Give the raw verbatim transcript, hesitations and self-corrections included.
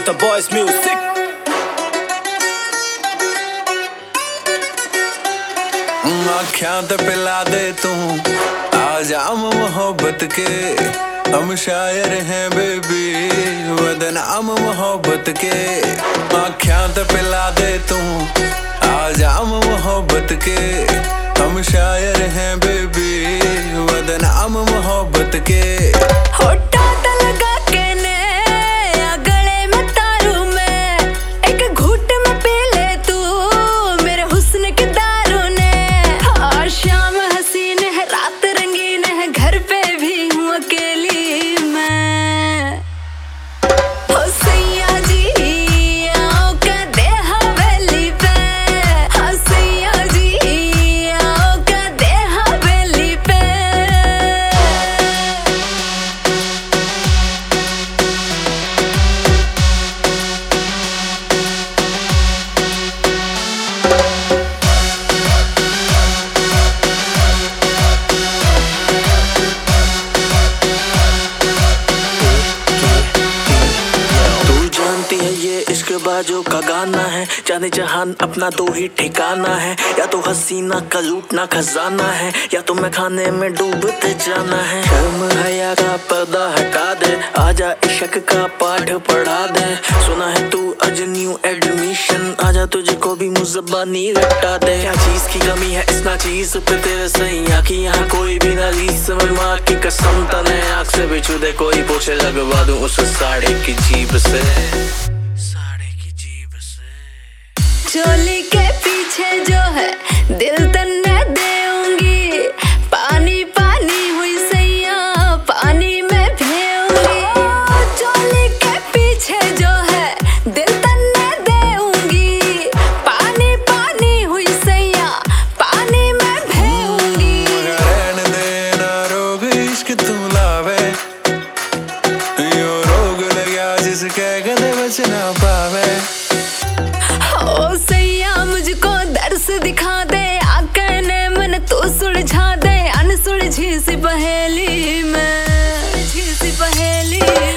the boys music। आँखियाँ ते पिला दे तू आजाम मोहब्बत के, हम शायर हैं बेबी बदनाम मोहब्बत के। आँखियाँ ते पिला दे तू आजाम मोहब्बत के, हम शायर हैं बेबी बदनाम मोहब्बत के। होठा ता लगा के ने या गले में तारू में, एक घूंट में पी ले तू मेरे हुस्न की दारू ने। और शाम हसीन है रात रंगीन है, घर पे भी हूँ अकेली मैं। हो सैया जी आओ कदे हवेली पे, हो सैया जी आओ कदे हवेली पे। बाजों का गाना है, जाने जहान अपना तो ही ठिकाना है। या तो हसीना का लूटना खजाना है, या तो मैं खाने में डूबते जाना है। शर्म हया का पर्दा हटा दे, आजा इश्क का पाठ पढ़ा दे। सुना है तू आज न्यू एडमिशन, आजा तुझको भी मुज़ब्बानी रटा दे। क्या चीज की कमी है इस ना चीज पे तेरे सैया की, यहाँ कोई भी ना रीस में माँ की कसम। तने आँख से बिछू दे कोई पोछे लगवा दूं उस साड़ी की जीभ से। चोली के पीछे जो है दिल तन्ने देऊंगी, पानी पानी हुई सैया पानी में भेऊंगी। चोली के पीछे जो है दिल तन्ने देऊंगी, पानी पानी हुई सैया पानी में भेऊंगी। रहने देना रोग इश्क तू लावे, यो रोग लगा जिसके गले बच ना पावे। ओ सैया मुझको दर्स दिखा दे, आकर ने मन तो सुलझा दे। अनसुलझी सी पहेली में, सुलझी सी पहेली